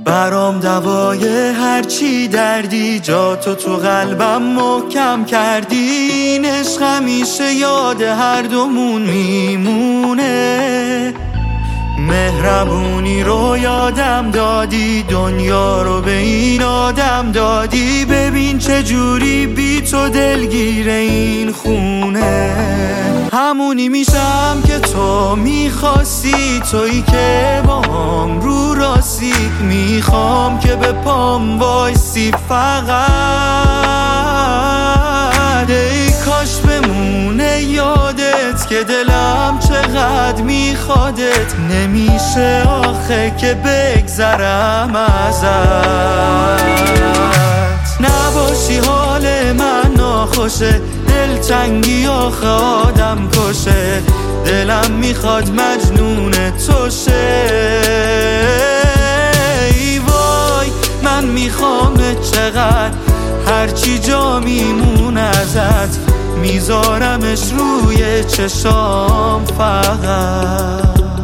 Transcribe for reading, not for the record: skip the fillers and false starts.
برام دوای هرچی دردی، جا تو قلبم محکم کردی. این عشق همیشه یاد هر دومون میمونه. مهربونی رو یادم دادی، دنیا رو به این آدم دادی. ببین چجوری بی تو دلگیر این خونه. همونی میشم که تو میخواستی، تویی که با هم رو راستی. میخوام که به پام وایسی فقط. ای کاش بمونه یادت که دلم چقدر میخوادت. نمیشه آخه که بگذرم ازت. نباشی حال من ناخوشه، دلتنگی آخه آدم کشه. دلم میخواد مجنون تو شه. ای وای من میخوام چقدر، هرچی جا میمون ازت میذارمش روی چشام فقط.